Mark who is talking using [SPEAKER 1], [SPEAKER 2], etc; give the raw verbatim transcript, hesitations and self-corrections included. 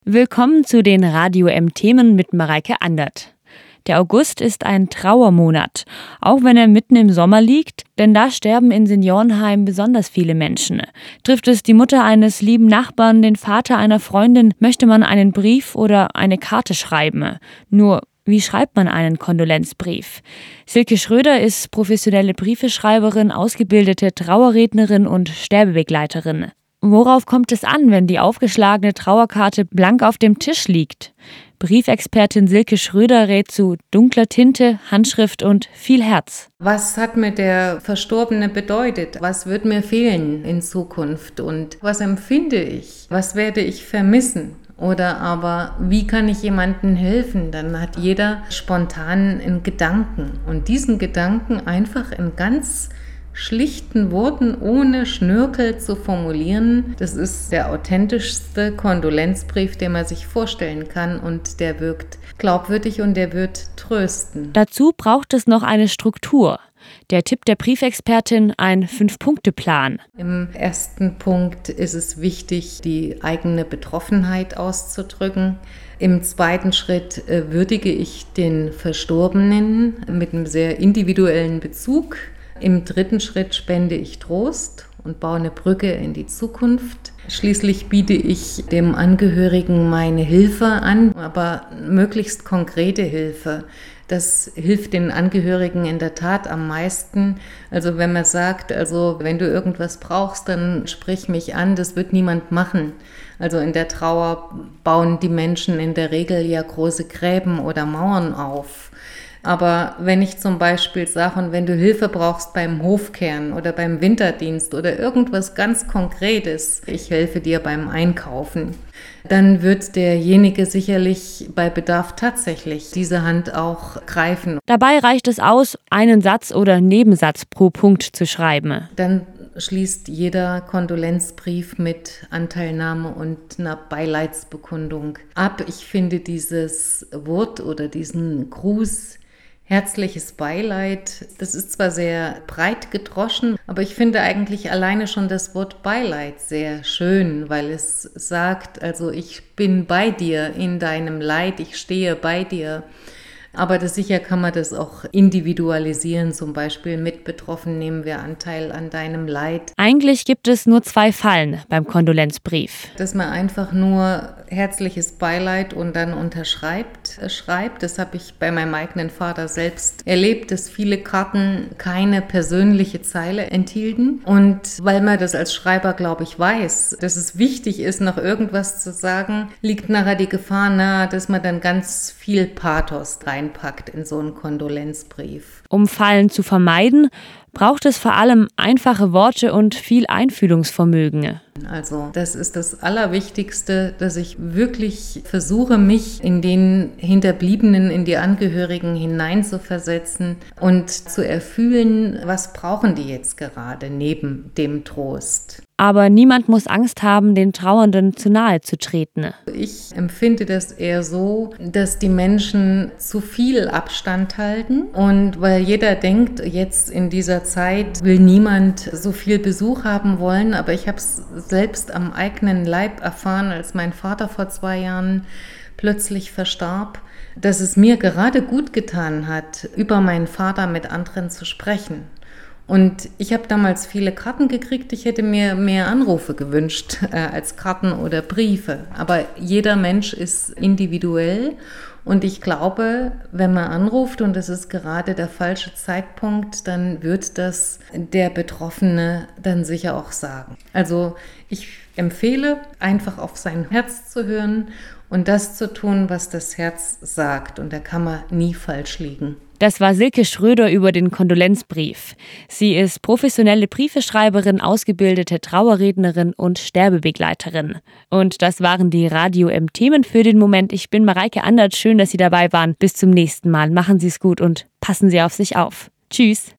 [SPEAKER 1] Willkommen zu den Radio M-Themen mit Mareike Andert. Der August ist ein Trauermonat, auch wenn er mitten im Sommer liegt, denn da sterben in Seniorenheimen besonders viele Menschen. Trifft es die Mutter eines lieben Nachbarn, den Vater einer Freundin, möchte man einen Brief oder eine Karte schreiben. Nur, wie schreibt man einen Kondolenzbrief? Silke Schröder ist professionelle Briefeschreiberin, ausgebildete Trauerrednerin und Sterbebegleiterin. Worauf kommt es an, wenn die aufgeschlagene Trauerkarte blank auf dem Tisch liegt? Briefexpertin Silke Schröder rät zu dunkler Tinte, Handschrift und viel Herz.
[SPEAKER 2] Was hat mir der Verstorbene bedeutet? Was wird mir fehlen in Zukunft? Und was empfinde ich? Was werde ich vermissen? Oder aber, wie kann ich jemandem helfen? Dann hat jeder spontan einen Gedanken. Und diesen Gedanken einfach in ganz schlichten Worten ohne Schnörkel zu formulieren, das ist der authentischste Kondolenzbrief, den man sich vorstellen kann, und der wirkt glaubwürdig und der wird trösten.
[SPEAKER 1] Dazu braucht es noch eine Struktur. Der Tipp der Briefexpertin: ein Fünf-Punkte-Plan.
[SPEAKER 2] Im ersten Punkt ist es wichtig, die eigene Betroffenheit auszudrücken. Im zweiten Schritt äh, würdige ich den Verstorbenen mit einem sehr individuellen Bezug. Im dritten Schritt spende ich Trost und baue eine Brücke in die Zukunft. Schließlich biete ich dem Angehörigen meine Hilfe an, aber möglichst konkrete Hilfe. Das hilft den Angehörigen in der Tat am meisten. Also wenn man sagt, also wenn du irgendwas brauchst, dann sprich mich an, das wird niemand machen. Also in der Trauer bauen die Menschen in der Regel ja große Gräben oder Mauern auf. Aber wenn ich zum Beispiel sage, und wenn du Hilfe brauchst beim Hofkehren oder beim Winterdienst oder irgendwas ganz Konkretes, ich helfe dir beim Einkaufen, dann wird derjenige sicherlich bei Bedarf tatsächlich diese Hand auch greifen.
[SPEAKER 1] Dabei reicht es aus, einen Satz oder Nebensatz pro Punkt zu schreiben.
[SPEAKER 2] Dann schließt jeder Kondolenzbrief mit Anteilnahme und einer Beileidsbekundung ab. Ich finde dieses Wort oder diesen Gruß, herzliches Beileid, das ist zwar sehr breit gedroschen, aber ich finde eigentlich alleine schon das Wort Beileid sehr schön, weil es sagt, also ich bin bei dir in deinem Leid, ich stehe bei dir. Aber das sicher kann man das auch individualisieren, zum Beispiel mit Betroffen nehmen wir Anteil an deinem Leid.
[SPEAKER 1] Eigentlich gibt es nur zwei Fallen beim Kondolenzbrief.
[SPEAKER 2] Dass man einfach nur herzliches Beileid und dann unterschreibt, äh, schreibt. Das habe ich bei meinem eigenen Vater selbst erlebt, dass viele Karten keine persönliche Zeile enthielten. Und weil man das als Schreiber, glaube ich, weiß, dass es wichtig ist, noch irgendwas zu sagen, liegt nachher die Gefahr nahe, dass man dann ganz viel Pathos rein packt in so einen Kondolenzbrief.
[SPEAKER 1] Um Fallen zu vermeiden, braucht es vor allem einfache Worte und viel Einfühlungsvermögen.
[SPEAKER 2] Also das ist das Allerwichtigste, dass ich wirklich versuche, mich in den Hinterbliebenen, in die Angehörigen hineinzuversetzen und zu erfühlen, was brauchen die jetzt gerade neben dem Trost.
[SPEAKER 1] Aber niemand muss Angst haben, den Trauernden zu nahe zu treten.
[SPEAKER 2] Ich empfinde das eher so, dass die Menschen zu viel Abstand halten. Und weil jeder denkt, jetzt in dieser Zeit will niemand so viel Besuch haben wollen. Aber ich habe es selbst am eigenen Leib erfahren, als mein Vater vor zwei Jahren plötzlich verstarb, dass es mir gerade gut getan hat, über meinen Vater mit anderen zu sprechen. Und ich habe damals viele Karten gekriegt. Ich hätte mir mehr Anrufe gewünscht äh, als Karten oder Briefe. Aber jeder Mensch ist individuell. Und ich glaube, wenn man anruft und es ist gerade der falsche Zeitpunkt, dann wird das der Betroffene dann sicher auch sagen. Also ich empfehle, einfach auf sein Herz zu hören und das zu tun, was das Herz sagt. Und da kann man nie falsch liegen.
[SPEAKER 1] Das war Silke Schröder über den Kondolenzbrief. Sie ist professionelle Briefeschreiberin, ausgebildete Trauerrednerin und Sterbebegleiterin. Und das waren die Radio M-Themen für den Moment. Ich bin Mareike Andert. Schön, dass Sie dabei waren. Bis zum nächsten Mal. Machen Sie es gut und passen Sie auf sich auf. Tschüss.